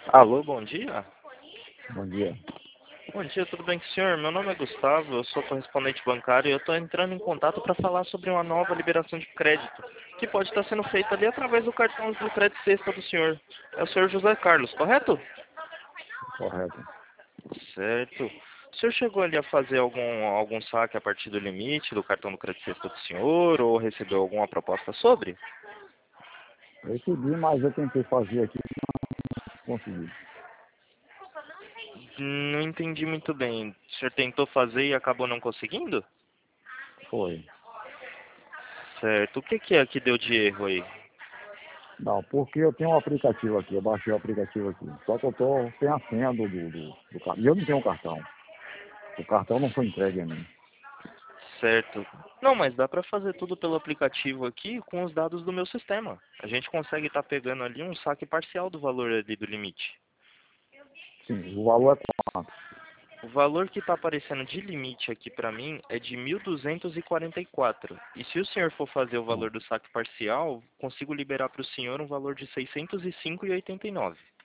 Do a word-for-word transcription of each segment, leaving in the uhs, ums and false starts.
Alô, bom dia. Bom dia. Bom dia, tudo bem com o senhor? Meu nome é Gustavo, eu sou correspondente bancário e eu estou entrando em contato para falar sobre uma nova liberação de crédito, que pode estar sendo feita ali através do cartão do crédito sexta do senhor. É o senhor José Carlos, correto? Correto. Certo. O senhor chegou ali a fazer algum, algum saque a partir do limite do cartão do crédito sexta do senhor ou recebeu alguma proposta sobre? Recebi, mas eu tentei fazer aqui e não consegui. Não entendi muito bem. O senhor tentou fazer e acabou não conseguindo? Foi. Certo. O que que é que deu de erro aí? Não, porque eu tenho um aplicativo aqui, eu baixei o aplicativo aqui. Só que eu tô sem a senha do, do, do, do cartão. E eu não tenho um cartão. O cartão não foi entregue a mim. Certo. Não, mas dá para fazer tudo pelo aplicativo aqui com os dados do meu sistema. A gente consegue estar pegando ali um saque parcial do valor ali do limite. Sim, o valor é quanto? O valor que está aparecendo de limite aqui para mim é de mil duzentos e quarenta e quatro. E se o senhor for fazer o valor do saque parcial, consigo liberar para o senhor um valor de seiscentos e cinco reais e oitenta e nove centavos.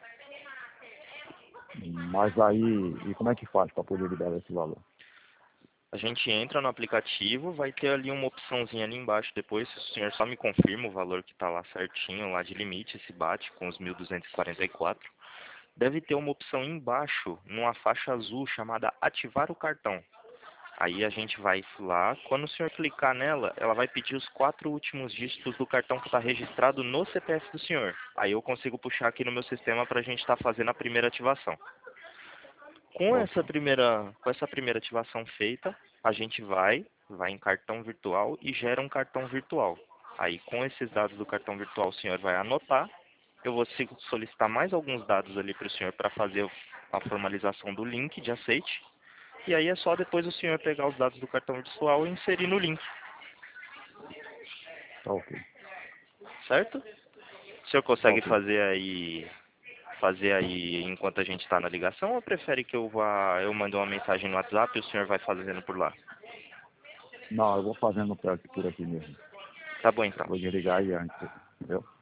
Mas aí, e como é que faz para poder liberar esse valor? A gente entra no aplicativo, vai ter ali uma opçãozinha ali embaixo depois, se o senhor só me confirma o valor que está lá certinho, lá de limite, se bate com os mil duzentos e quarenta e quatro. Deve ter uma opção embaixo, numa faixa azul, chamada ativar o cartão. Aí a gente vai lá, quando o senhor clicar nela, ela vai pedir os quatro últimos dígitos do cartão que está registrado no C P F do senhor. Aí eu consigo puxar aqui no meu sistema para a gente estar fazendo a primeira ativação. Com essa Ok. primeira, com essa primeira ativação feita, a gente vai, vai em cartão virtual e gera um cartão virtual. Aí com esses dados do cartão virtual o senhor vai anotar. Eu vou solicitar mais alguns dados ali para o senhor para fazer a formalização do link de aceite. E aí é só depois o senhor pegar os dados do cartão virtual e inserir no link, Tá ok. certo? O senhor Tá consegue ok. fazer aí, fazer aí enquanto a gente está na ligação ou prefere que eu vá, eu mando uma mensagem no WhatsApp e o senhor vai fazendo por lá? Não, eu vou fazendo por aqui, por aqui mesmo. Tá bom então. Vou desligar aí antes. Entendeu?